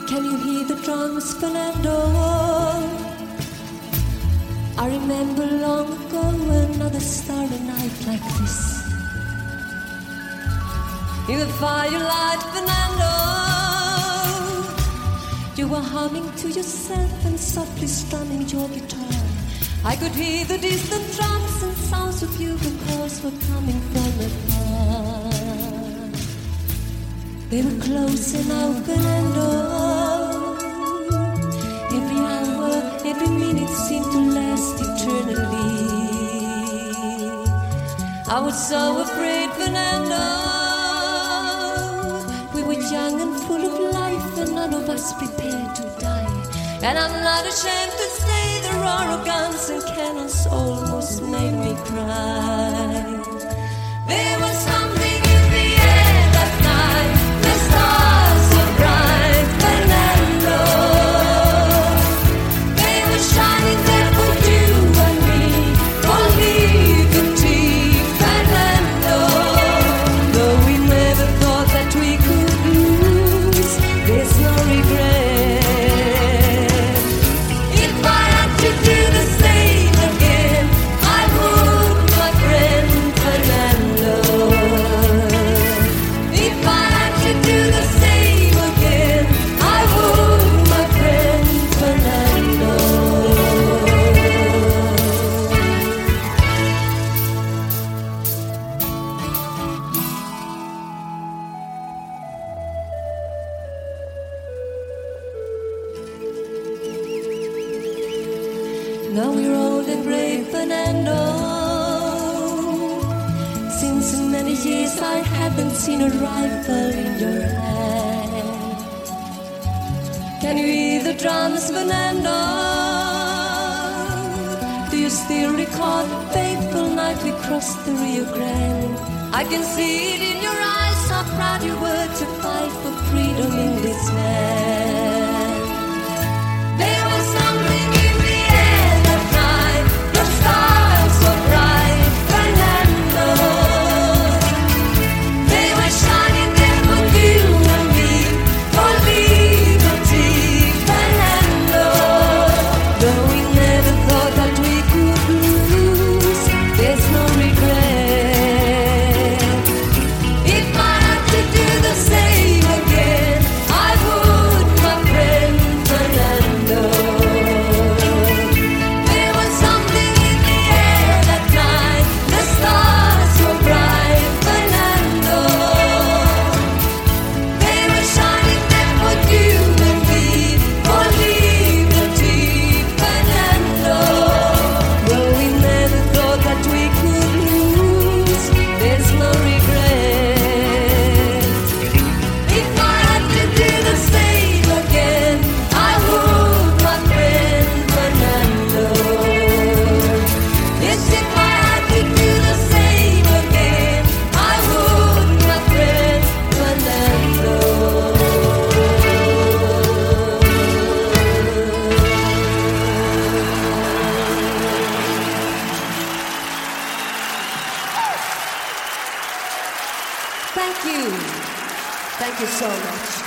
Can you hear the drums, Fernando? I remember long ago another starry night like this. In the firelight, Fernando, you were humming to yourself and softly strumming your guitar. I could hear the distant drums and sounds of bugle calls were coming from afar. They were close and open and all. Every hour, every minute seemed to last eternally. I was so afraid, Fernando. We were young and full of life, and none of us prepared to die. And I'm not ashamed to say the roar of guns and cannons almost made me cry. There was something in the air that night. The stars were bright, Fernando. They were shining there for you and me, for liberty, Fernando. Though we never thought that we could lose, there's no regret. Now we're old and brave, Fernando. Since many years I haven't seen a rifle in your hand. Can you hear the drums, Fernando? Do you still recall the fateful night we crossed the Rio Grande? I can see it in your eyes, how proud you were to fight for freedom in this land. There was something in the air that night, the stars were bright, Fernando. They were shining there for you and me, for liberty, Fernando. Though we never thought that we could lose, there's no regret. If I had to do the same again, I would, my friend Fernando. There was something in the air that night, the stars were bright, Fernando. They were shining there for you and me, for liberty, Fernando. Though we never thought that we could lose, there's no regret. If I had to do the same again, I would, my friend Fernando. Yes, if I had to do the same again, I would, my friend Fernando. Thank you. Thank you so much.